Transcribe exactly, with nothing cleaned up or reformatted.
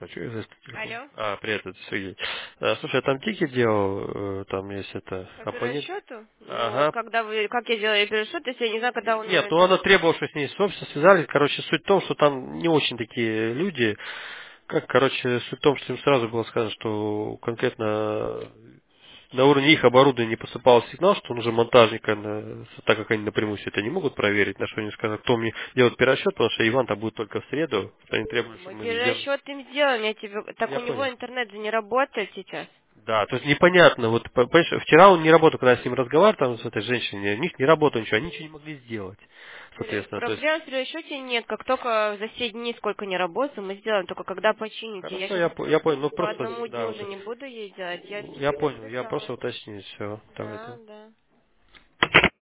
А, чё я за телефон? Алло. А, привет, это Сергей. А, слушай, я там тики делал, э, там есть это, По абонент. перерасчету? Ну, Ага. когда вы, как я делаю перерасчет, если я не знаю, когда он Нет, умеет. ну она требовала, что с ней собственно связались. Короче, суть в том, что там не очень такие люди. Как, короче, суть в том, что им сразу было сказано, что конкретно на уровне их оборудования не посыпался сигнал, что он уже монтажник, э, так как они напрямую все это не могут проверить, на что они сказали, кто мне делает перерасчет, потому что Иван там будет только в среду, они требовали, Мы чтобы мы сделали. перерасчет им сделаем, я тебе... Так Я у понял. него интернет же не работает сейчас. Да, то есть непонятно, вот, по- понимаешь, вчера он не работал, когда я с ним разговаривал, там, с этой женщиной, у них не работало ничего, они ничего не могли сделать, Пере- соответственно, то есть, Проблем в перерасчете нет. Как только за все дни сколько не работаю, мы сделаем. Только когда почините. Я хорошо, сейчас я, по- я понял, ну по просто, одному да, дню вот, уже не буду ей делать. Я я тебе понял, я написала. просто уточнить все, там Да, это. да.